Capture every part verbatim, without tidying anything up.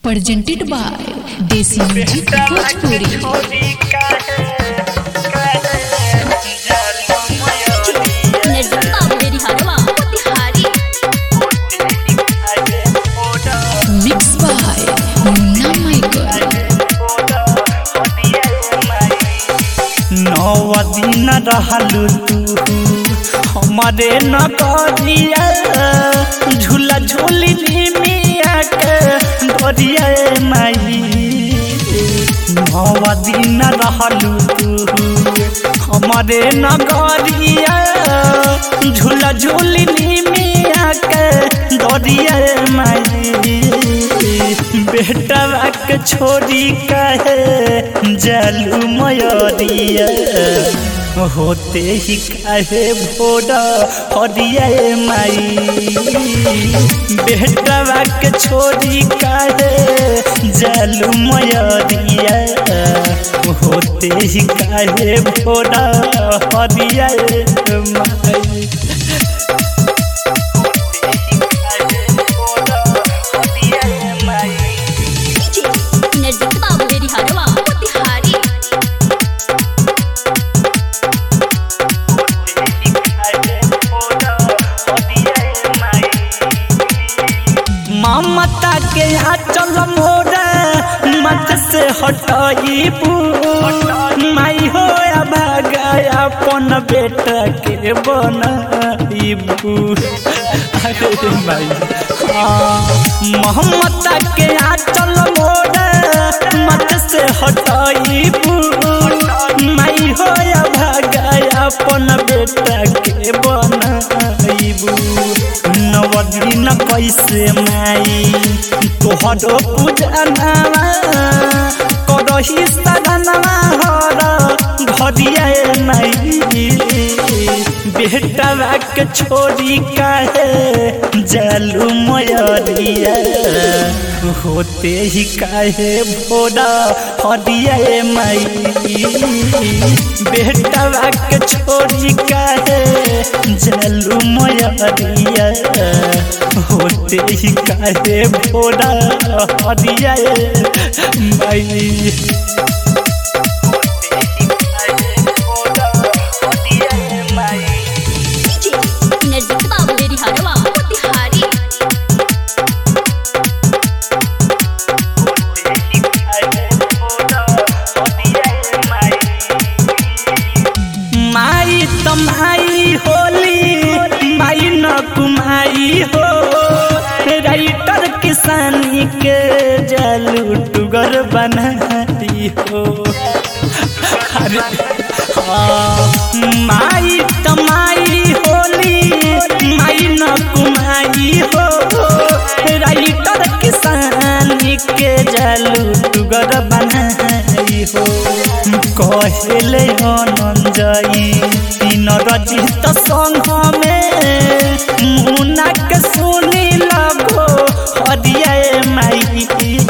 presented by Desi Music Bhojpuri. Mixed by Munna Michael. नौ दिन रहलू तू हमारे नगरिया झूला झूली मिया के डरिया माई। नौ दिन रहलू तू हमारे नगरिया झूला झूली मिया के डरिया माई। बेटा के छोड़ी कहे जलू मयरिया होते ही कहे भोरा हरिया माई। बेटा के छोड़ी कहे जलू मयरिया होते ही कहे भोरा हरिया माई। ममता के आंचल मोरा मत से हटाईबू माई हो भागा अपन बेटा के बनाईबू। अरे माई ममता के आंचल मोरा मत से हटाईबू माई हो भागा अपन बेटा के बनाईबू। नवदिन कैसे माई तोहरो पूजना करही सदनमा हर घरिया माई। बेटा के छोड़ी काहे जलू मयरिया होते ही काहे भोरा हरिया माई। बेटा के छोड़ी काहे जलू मयरिया होते ही काहे भोरा हरिया माई। माई तमाई होली माई न कुमाई हो राइटर किसानी के जलू टुगर बनाती हो। अरे हाँ माई तमाई होली माई न कुमाई हो राइटर किसानी के जलू टुगर बनाई हो। कहले अनंजयी तीन रजित संघ में मुन्ना के सुनी लगो हरिया माई।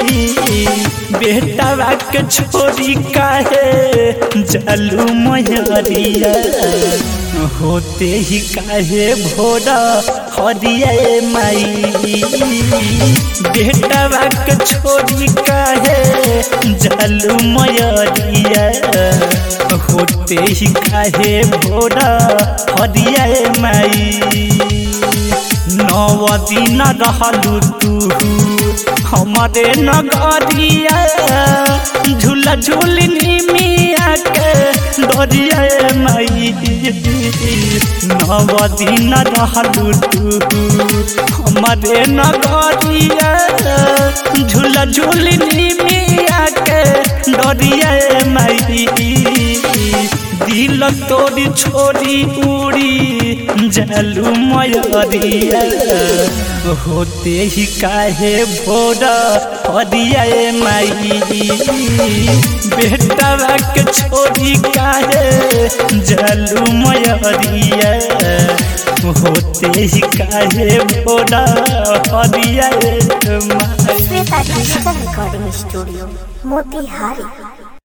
बेटा के छोड़ी काहे जलू मयरिया होते ही काहे भोरा हरिया माई। बेटा के छोड़ी काहे जलू मयरिया होते ही काहे भोरा हरिया माई। नौ दिन रहलू तू हमारे नगरिया झूला झूलनी मिया के डरिया माई। नौ दिन रहलू तू हमारे नगरिया झूला झूलनी मिया के डरिया माई। दिल तोरी छोड़ी उड़ी जलू मयरिया होते ही काहे भोरा हरिया माई। बेटा के छोड़ी काहे जलू मयरिया होते ही काहे भोरा हरिया माई। Shweta digital recording studio Motihari.